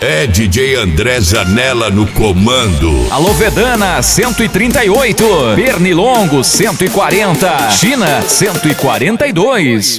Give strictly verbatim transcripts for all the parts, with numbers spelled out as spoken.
É D J André Zanella no comando. Alô Vedana cento e trinta e oito, Pernilongo cento e quarenta, China cento e quarenta e dois.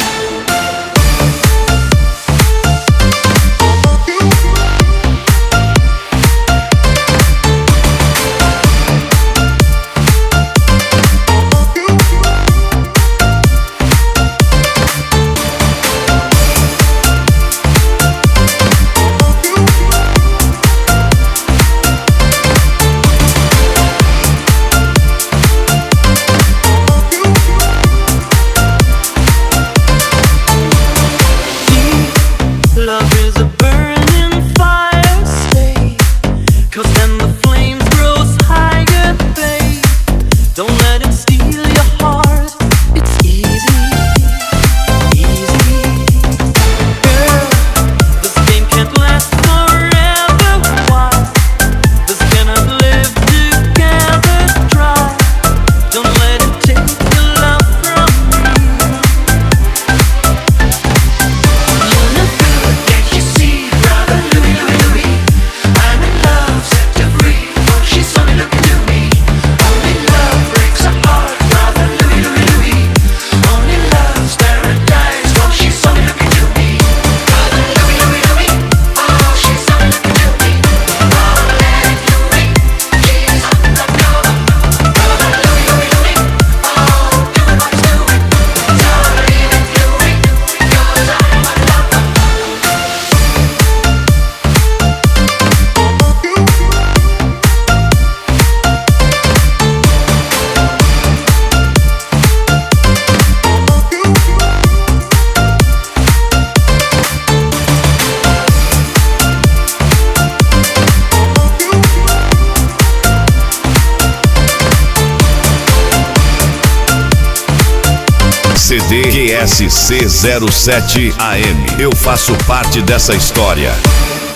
C D Q S C zero sete A M. Eu faço parte dessa história.